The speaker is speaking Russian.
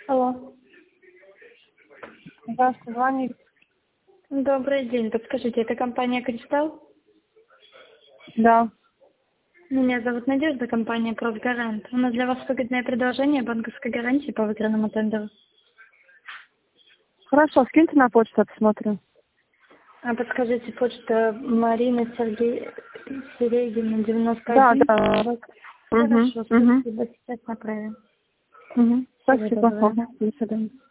Алло. Здравствуйте, звонит. Добрый день. Подскажите, это компания «Кристалл»? Да. Меня зовут Надежда, компания «Профгарант». У нас для вас выгодное предложение банковской гарантии по выигранному тендеру. Хорошо, скиньте на почту, я посмотрю. А подскажите, почта Марина Серегина, 91. Да. Хорошо, спасибо. Сейчас направим. Спасибо. Всего доброго. До свидания.